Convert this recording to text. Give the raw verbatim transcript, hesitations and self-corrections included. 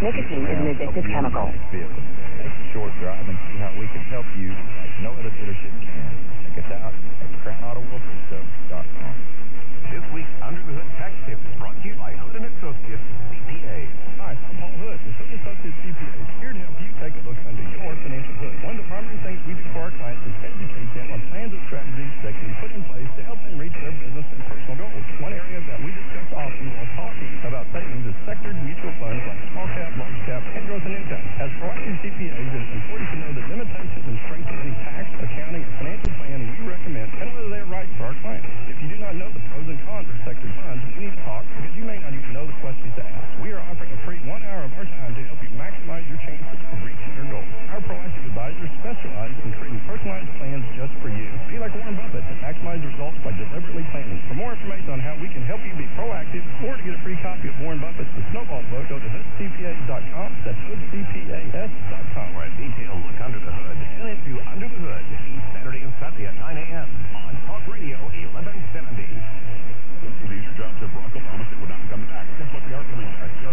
Nicotine is an addictive chemical. Take a short drive and see how we can help you like no other dealership can. Check us out at crown auto wilson dot com. This week's Under the Hood tax tip is brought to you by Hood and Associates C P A. Hi, I'm Paul Hood with Hood and Associates C P A, here to help you take a look under your financial hood. One of the primary things we do for our clients is educate them on plans and strategies that can be put in place to help them reach their business and personal goals. One area that we discuss often while talking about savings is sectored mutual funds like small cap, large cap, and growth and income. As proactive C P As, it is important to know the limitations and strengths of any tax, accounting, or financial plan we recommend and whether they are right for our clients. If you do not know the pros and cons of sectored funds, we need to talk because you may not even know the questions to ask. We are offering a free one hour of our time to help you maximize your chances of reaching your goals. Our proactive advisors specialize in creating personalized plans just for you. Be like Warren Buffett and maximize results by deliberately planning. For more information on how we can help you be proactive or to get a free copy of Warren Buffett's The Snowball book, go to hood c p a s dot com. That's hood c p a s dot com. For a detailed look under the hood, tune into Under the Hood each Saturday and Sunday at nine a m on Talk Radio eleven seventy. These are jobs that Barack Obama said would not be coming back. Guess what? They are coming back.